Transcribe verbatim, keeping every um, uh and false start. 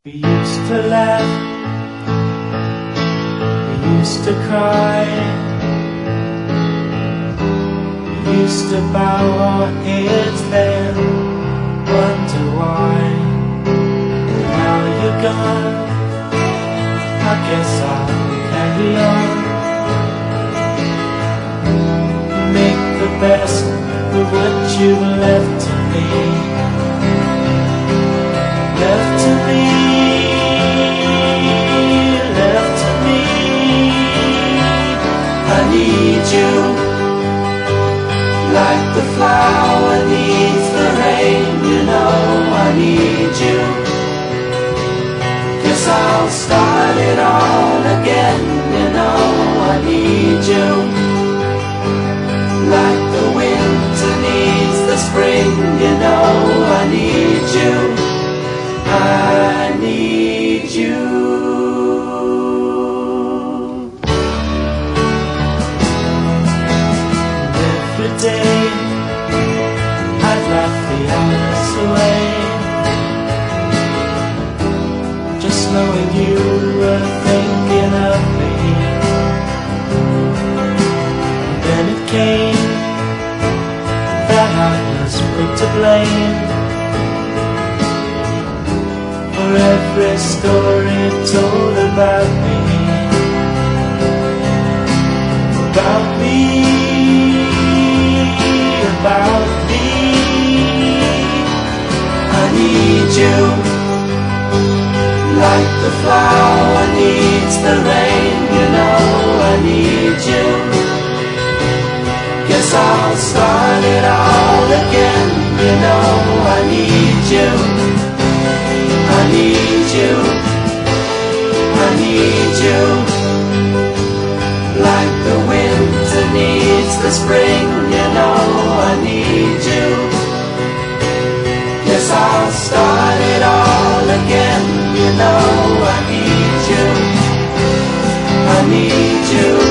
We used to laugh, we used to cry, we used to bow our heads then, wonder why. And now you're gone, I guess I'll carry on. Make the best of what you've left to me. Left to me, left to me. I need you, like the flower needs the rain. You know I need you. Guess I'll start it all again. You know I need you, like the winter needs the spring. You know I need you, I need you. And every day I'd laugh the hours away, just knowing you were thinking of me. And then it came that I was quick to blame for every story told about me, about me, about me. I need you, like the flower needs the rain. You know I need you. Guess I'll start it all again. You know I need you, I need you, I need you, like the winter needs the spring. You know I need you. Guess I'll start it all again. You know I need you, I need you.